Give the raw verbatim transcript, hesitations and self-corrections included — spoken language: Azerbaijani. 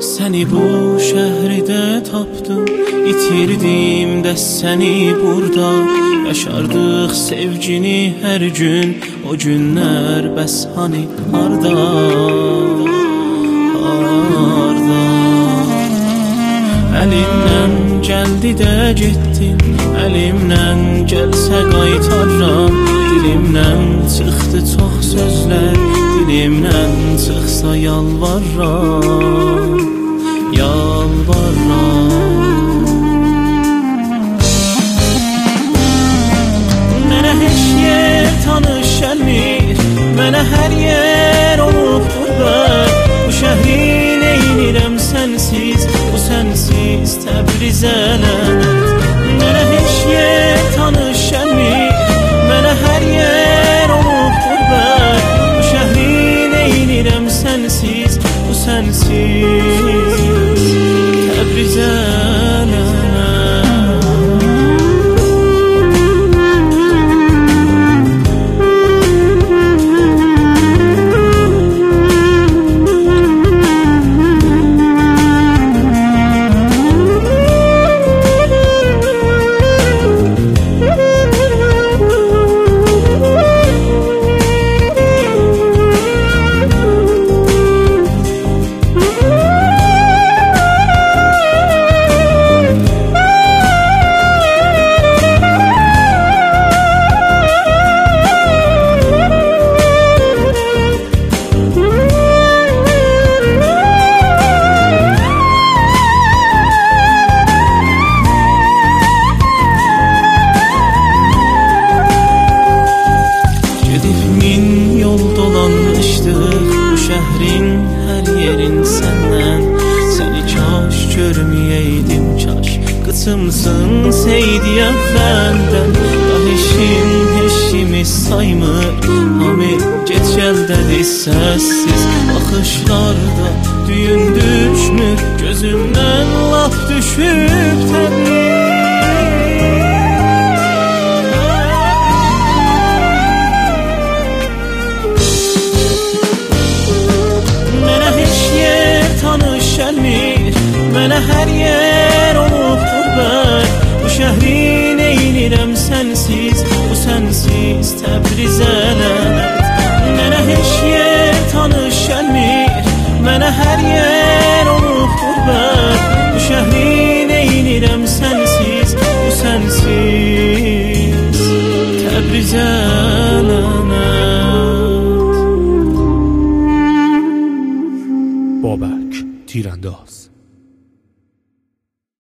Səni bu şəhridə tapdım, itirdim də səni burada. Yaşardıq sevgini hər gün, o günlər bəs hani harda, harda. Əlimdən gəldi də getdin, əlimdən gəlsə qaytarram. Dilimdən çıxdı çox sözlər, dilimdən çıxsa yalvarram, yalvarram. Mənə heç yer tanış gəlmir, mənə hər yer olub qürbət. Bu şəhri neynirəm sənsiz, bu sənsiz Təbrizə lənət. Mənə heç yer tanış gəlmir, mənə hər yer olub qürbət. Bu şəhri neynirəm sənsiz, bu sənsiz Təbrizə lənət. Şəhrin hər yerin səndən, səni kaş görməyəydim kaş. Qıçımsın seydiyyət məndən, da heşim heşimi saymır. Hamı geç gəldədir səssiz, baxışlarda düyün düşmür. Gözümdən laf düşüb təbir. Mənə hər yer olub qürbət. Bu şəhri neynirəm sənsiz, bu sənsiz Təbrizə lənət. Mənə heç yer tanış gəlmir, mənə hər yer olub qürbət.